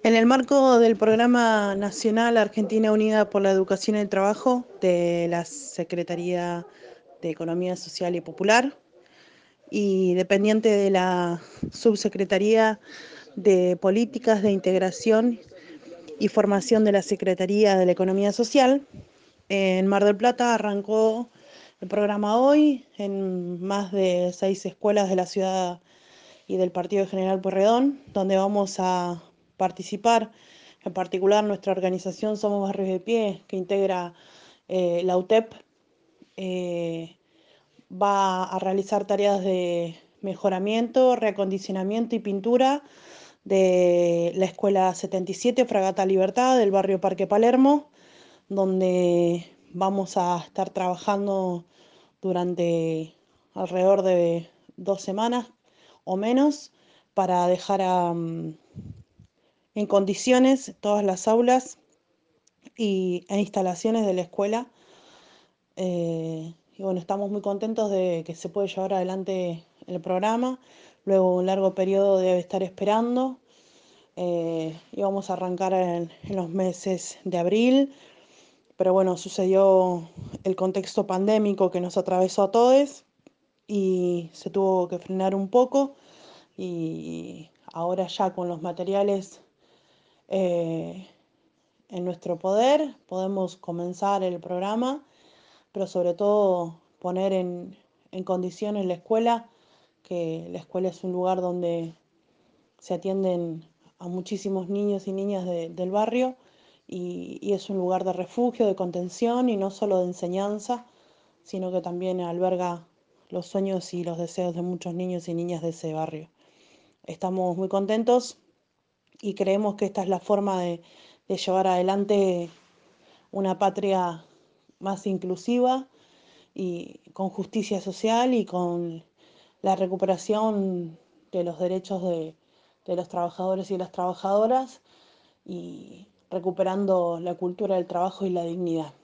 En el marco del Programa Nacional Argentina Unida por la Educación y el Trabajo de la Secretaría de Economía Social y Popular y dependiente de la Subsecretaría de Políticas de Integración y Formación de la Secretaría de la Economía Social, en Mar del Plata arrancó el programa hoy en más de 6 escuelas de la ciudad y del Partido General Pueyrredón, donde vamos a participar. En particular, nuestra organización Somos Barrios de Pie, que integra la UTEP, va a realizar tareas de mejoramiento, reacondicionamiento y pintura de la Escuela 77, Fragata Libertad, del barrio Parque Palermo, donde vamos a estar trabajando durante alrededor de 2 semanas o menos para dejar en condiciones todas las aulas e instalaciones de la escuela. Y bueno, estamos muy contentos de que se puede llevar adelante el programa. Luego un largo periodo debe estar esperando. Y vamos a arrancar en los meses de abril. Pero bueno, sucedió el contexto pandémico que nos atravesó a todos y se tuvo que frenar un poco. Y ahora ya con los materiales eh, en nuestro poder podemos comenzar el programa, pero sobre todo poner en condiciones la escuela, que la escuela es un lugar donde se atienden a muchísimos niños y niñas del barrio y es un lugar de refugio, de contención y no solo de enseñanza, sino que también alberga los sueños y los deseos de muchos niños y niñas de ese barrio. Estamos muy contentos y creemos que esta es la forma de llevar adelante una patria más inclusiva y con justicia social y con la recuperación de los derechos de los trabajadores y las trabajadoras y recuperando la cultura del trabajo y la dignidad.